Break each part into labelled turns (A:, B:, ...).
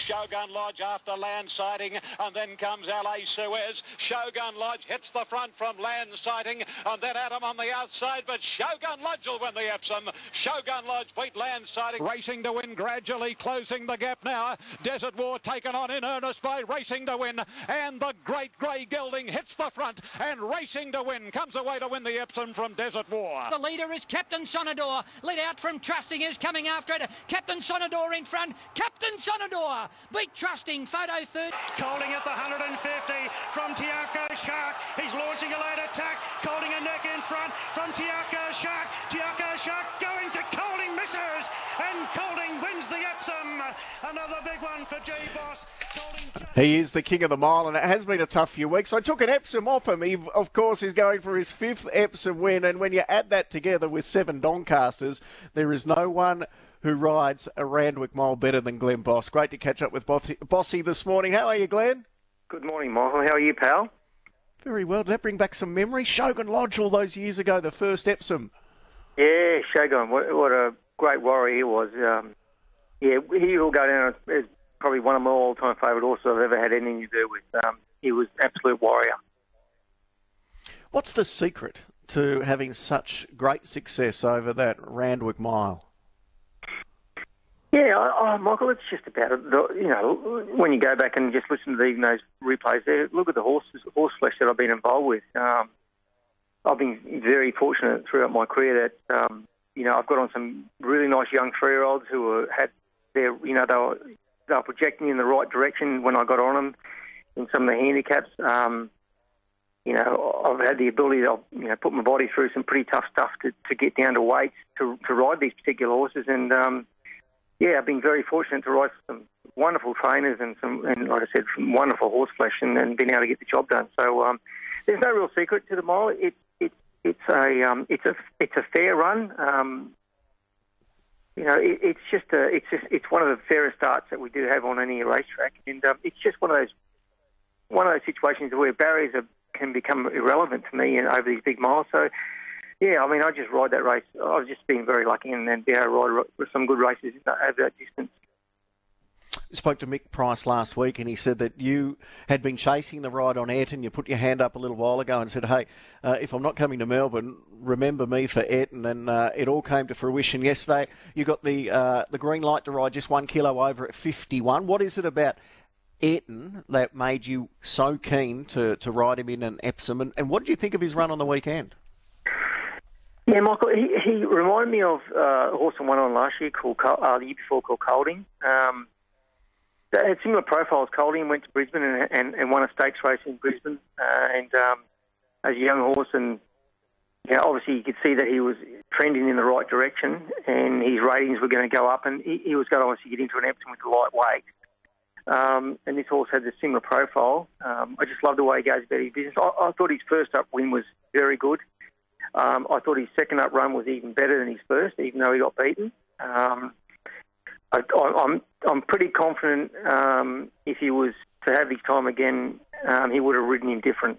A: Shogun Lodge after land sighting, and then comes LA Suez. Shogun Lodge hits the front from land sighting, and then Adam on the outside, but Shogun Lodge will win the Epsom. Shogun Lodge beat land sighting. Racing to Win gradually closing the gap now. Desert War taken on in earnest by Racing to Win, and the great grey gelding hits the front, and Racing to Win comes away to win the Epsom from Desert War.
B: The leader is Captain Sonador. Lead out from Trusting is coming after it. Captain Sonador in front. Captain Sonador beat Trusting. Photo third.
C: Colding at the 150 from Tiako Shark. He's launching a late attack. Colding a neck in front from Tiako Shark. Tiako Shark going to Colding, misses, and Colding wins the Epsom. Another big one for G-Boss.
D: He is the king of the mile, and it has been a tough few weeks. I took an Epsom off him. He, of course, is going for his 5th Epsom win, and when you add that together with 7 Doncasters, there is no one who rides a Randwick mile better than Glenn Boss. Great to catch up with Bossy this morning. How are you, Glenn?
E: Good morning, Michael. How are you, pal?
D: Very well. Did that bring back some memory? Shogun Lodge all those years ago, the first Epsom.
E: Yeah, Shogun. What a great warrior he was. Yeah, he will go down as probably one of my all-time favourite horses I've ever had anything to do with. He was an absolute warrior.
D: What's the secret to having such great success over that Randwick mile?
E: Yeah, Michael, it's just about it. When you go back and just listen to even those replays there, look at the horse flesh that I've been involved with. I've been very fortunate throughout my career that I've got on some really nice young 3-year-olds who had they were projecting in the right direction when I got on them in some of the handicaps. I've had the ability to put my body through some pretty tough stuff to get down to weights to ride these particular horses, and I've been very fortunate to ride some wonderful trainers and like I said, some wonderful horse flesh, and been able to get the job done. So there's no real secret to the mile. It's a fair run. It's one of the fairest starts that we do have on any racetrack, and it's just one of those situations where barriers can become irrelevant to me and over these big miles. So, yeah, I mean, I just ride that race. I've just been very lucky and be able to ride some good races over that distance.
D: Spoke to Mick Price last week, and he said that you had been chasing the ride on Ayrton. You put your hand up a little while ago and said, hey, if I'm not coming to Melbourne, remember me for Ayrton. And it all came to fruition yesterday. You got the green light to ride just 1 kilo over at 51. What is it about Ayrton that made you so keen to ride him in an Epsom? And what did you think of his run on the weekend?
E: Yeah, Michael, he reminded me of a horse I won on last year the year before called Colding. They had similar profiles. Colding went to Brisbane and won a stakes race in Brisbane, as a young horse, and obviously you could see that he was trending in the right direction, and his ratings were going to go up, and he was going to obviously get into an Epsom with the lightweight. And this horse had a similar profile. I just love the way he goes about his business. I thought his first up win was very good. I thought his second up run was even better than his first, even though he got beaten. I'm pretty confident if he was to have his time again, he would have ridden him different.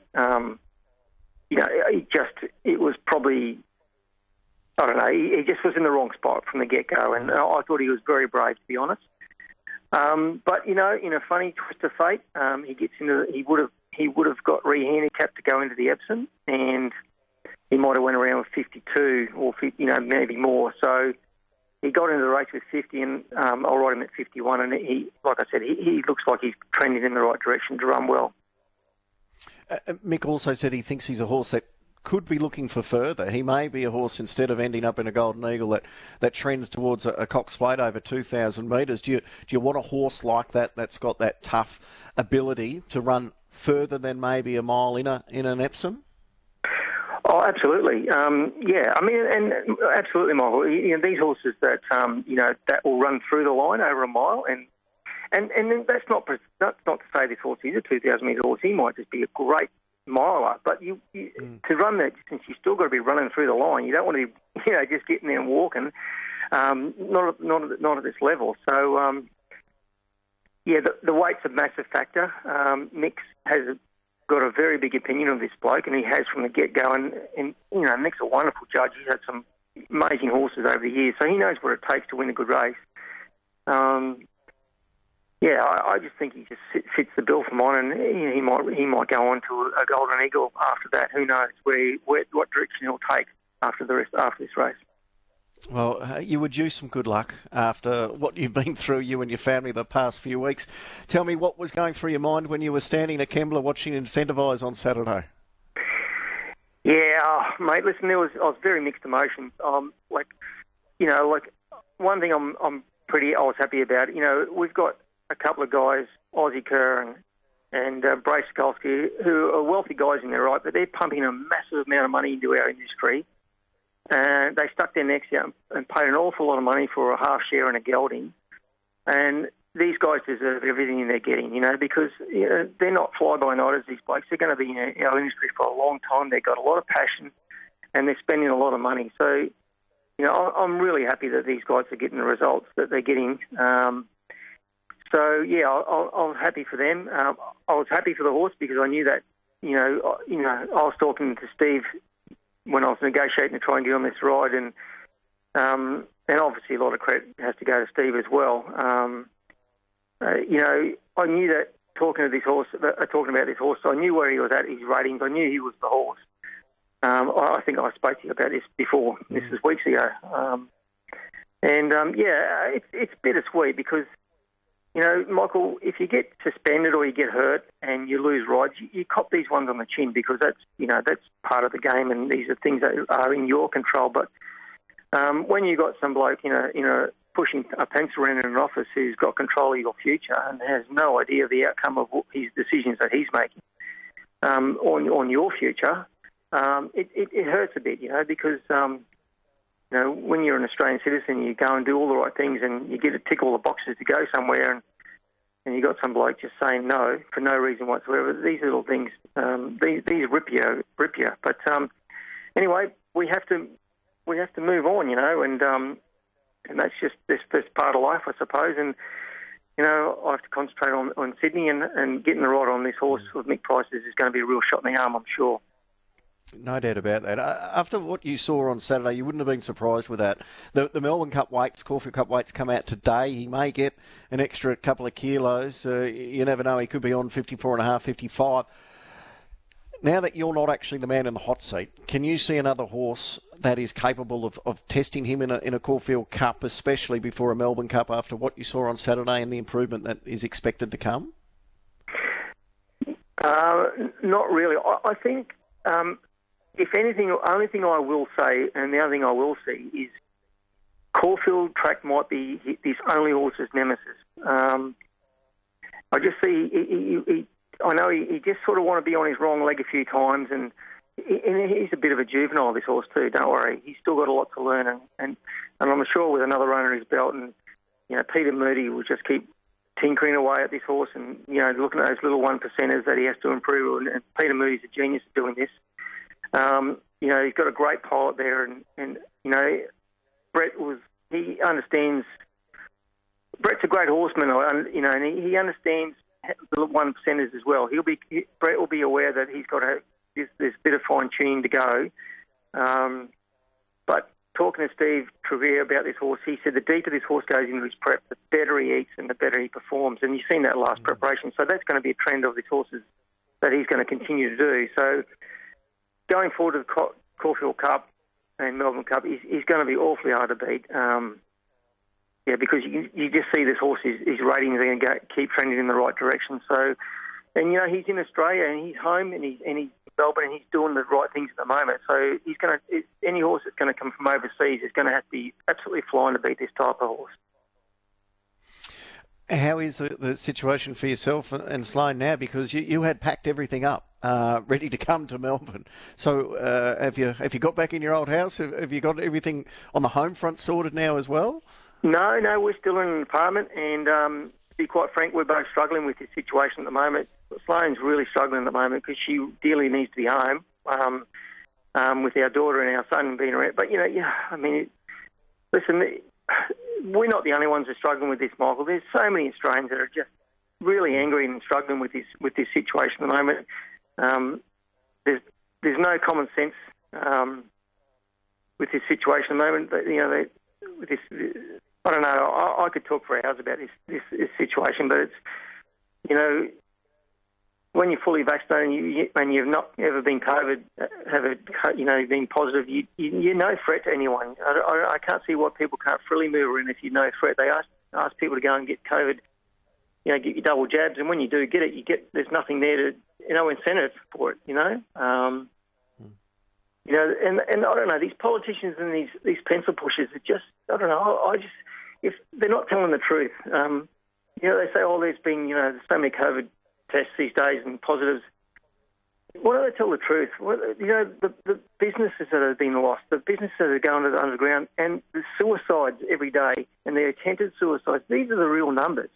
E: It was probably, I don't know, he just was in the wrong spot from the get-go, and I thought he was very brave, to be honest. But in a funny twist of fate, he would have got re-handicapped to go into the Epsom, and he might have went around with 52 or 50, maybe more. So he got into the race with 50, and I'll ride him at 51. And he, like I said, he looks like he's trending in the right direction to run well.
D: Mick also said he thinks he's a horse that could be looking for further. He may be a horse, instead of ending up in a Golden Eagle, that trends towards a Cox Plate over 2,000 metres. Do you want a horse like that that's got that tough ability to run further than maybe a mile in an Epsom?
E: Oh, absolutely. Yeah, I mean, and absolutely, Michael. These horses that that will run through the line over a mile, and that's not to say this horse is a 2,000 metre horse. He might just be a great miler, but you to run that distance, you still got to be running through the line. You don't want to be just getting there and walking. Not at this level. So the weight's a massive factor. Mick has got a very big opinion of this bloke, and he has from the get-go. And Mick's a wonderful judge. He's had some amazing horses over the years, so he knows what it takes to win a good race. Yeah, I just think he just fits the bill for mine, and he might go on to a Golden Eagle after that. Who knows what direction he'll take after this race.
D: Well, you were due some good luck after what you've been through, you and your family, the past few weeks. Tell me what was going through your mind when you were standing at Kembla watching Incentivise on Saturday.
E: Yeah, mate. Listen, I was very mixed emotions. One thing I was happy about. We've got a couple of guys, Aussie Kerr and Brace Skolsky, who are wealthy guys in their right, but they're pumping a massive amount of money into our industry. And they stuck their necks out and paid an awful lot of money for a half share and a gelding. And these guys deserve everything they're getting, because they're not fly-by-nighters, these blokes. They're going to be in our industry for a long time. They've got a lot of passion and they're spending a lot of money. So, I'm really happy that these guys are getting the results that they're getting. I was happy for them. I was happy for the horse because I knew that, I was talking to Steve when I was negotiating to try and get on this ride, and obviously a lot of credit has to go to Steve as well. I knew that talking about this horse, I knew where he was at, his ratings. I knew he was the horse. I think I spoke to you about this before. This was weeks ago. It's bittersweet because, Michael, if you get suspended or you get hurt and you lose rides, you cop these ones on the chin because that's part of the game, and these are things that are in your control. But when you got some bloke, pushing a pencil around in an office who's got control of your future and has no idea of the outcome of his decisions that he's making on your future, it hurts a bit, because when you're an Australian citizen, you go and do all the right things and you get to tick all the boxes to go somewhere, and you got some bloke just saying no for no reason whatsoever. These little things, these rip you. But anyway, we have to move on, and that's just this part of life, I suppose. And I have to concentrate on Sydney and getting the ride on this horse with Mick Price is going to be a real shot in the arm, I'm sure.
D: No doubt about that. After what you saw on Saturday, you wouldn't have been surprised with that. The Melbourne Cup weights, Caulfield Cup weights come out today. He may get an extra couple of kilos. You never know. He could be on 54.5, 55. Now that you're not actually the man in the hot seat, can you see another horse that is capable of testing him in a Caulfield Cup, especially before a Melbourne Cup, after what you saw on Saturday and the improvement that is expected to come?
E: Not really. I think... if anything, the only thing I will say, and the other thing I will see, is Caulfield track might be this only horse's nemesis. I just see, I know he just sort of want to be on his wrong leg a few times, and he's a bit of a juvenile, this horse too, don't worry. He's still got a lot to learn, and I'm sure with another runner in his belt, and Peter Moody will just keep tinkering away at this horse and, looking at those little 1%ers that he has to improve, and Peter Moody's a genius at doing this. He's got a great pilot there, and Brett he understands. Brett's a great horseman, and he understands the 1%ers as well. Brett will be aware that he's got this bit of fine tuning to go. But talking to Steve Trevere about this horse, he said the deeper this horse goes into his prep, the better he eats and the better he performs. And you've seen that last preparation, so that's going to be a trend of this horse's that he's going to continue to do. So, going forward to the Caulfield Cup and Melbourne Cup, he's going to be awfully hard to beat. Because you just see this horse, his ratings are going to keep trending in the right direction. So, and he's in Australia and he's home and he's in Melbourne and he's doing the right things at the moment. So any horse that's going to come from overseas is going to have to be absolutely flying to beat this type of horse.
D: How is the situation for yourself and Sloane now? Because you had packed everything up, ready to come to Melbourne. So have you got back in your old house? Have you got everything on the home front sorted now as well?
E: No, we're still in an apartment, and to be quite frank, we're both struggling with this situation at the moment. Sloane's really struggling at the moment because she dearly needs to be home with our daughter and our son being around. But listen. We're not the only ones who are struggling with this, Michael. There's so many Australians that are just really angry and struggling with this situation at the moment. There's no common sense with this situation at the moment. I don't know. I could talk for hours about this situation, but it's, you know, when you're fully vaccinated and you've not ever been COVID, been positive, you're no threat to anyone. I can't see why people can't freely move around if you're no threat. They ask people to go and get COVID, get your double jabs, and when you do get it, there's nothing there to, no incentive for it, and I don't know, these politicians and these pencil pushers are just, I don't know, if they're not telling the truth, they say, there's been, so many COVID tests these days and positives. Why don't they tell the truth? The businesses that have been lost, the businesses that are going to the underground, and the suicides every day and the attempted suicides, these are the real numbers.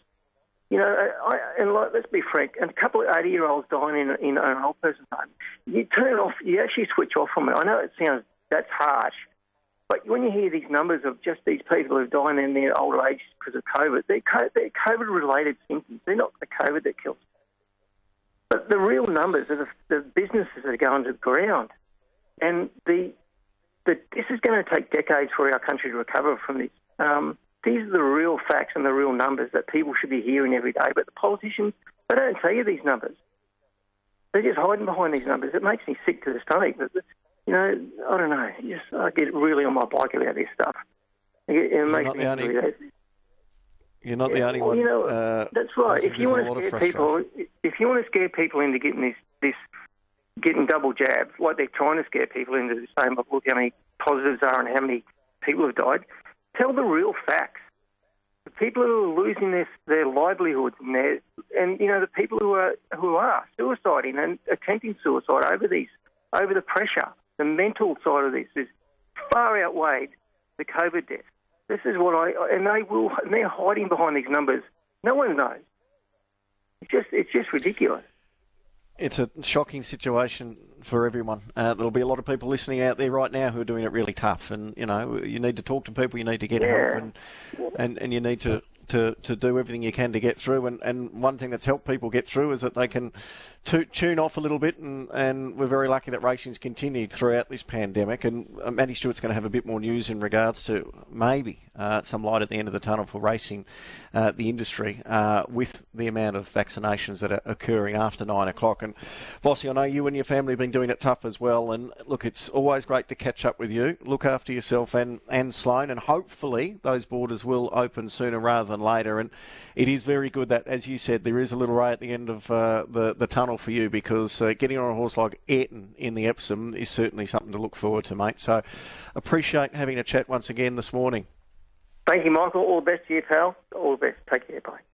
E: Let's be frank, a couple of 80-year-olds dying in an old person's home, you turn it off, you actually switch off from it. I know that's harsh, but when you hear these numbers of just these people who are dying in their older age because of COVID, they're COVID-related symptoms. They're not the COVID that kills. But the real numbers are the businesses that are going to the ground. And this is going to take decades for our country to recover from this. These are the real facts and the real numbers that people should be hearing every day. But the politicians, they don't tell you these numbers. They're just hiding behind these numbers. It makes me sick to the stomach. But, I don't know. I get really on my bike about this stuff. It makes me really...
D: You're not the only one.
E: That's right. If you want to scare people into getting double jabs, like they're trying to scare people into saying, look how many positives are and how many people have died, tell the real facts. The people who are losing their livelihoods and the people who are suiciding and attempting suicide over the pressure, the mental side of this is far outweighed the COVID deaths. This is and they're hiding behind these numbers. No one knows. It's just ridiculous.
D: It's a shocking situation for everyone. There'll be a lot of people listening out there right now who are doing it really tough, and you need to talk to people, you need to get help, and you need to do everything you can to get through. And one thing that's helped people get through is that they can tune off a little bit, and we're very lucky that racing's continued throughout this pandemic. And Matty Stewart's going to have a bit more news in regards to maybe some light at the end of the tunnel for racing, the industry, with the amount of vaccinations that are occurring after 9 o'clock. And Bossy, I know you and your family have been doing it tough as well. And look, it's always great to catch up with you. Look after yourself and Sloane, and hopefully those borders will open sooner rather than later. And it is very good that, as you said, there is a little ray at the end of the tunnel for you, because getting on a horse like Ayrton in the Epsom is certainly something to look forward to, mate. So appreciate having a chat once again this morning.
E: Thank you, Michael. All the best to you, pal. All the best. Take care. Bye.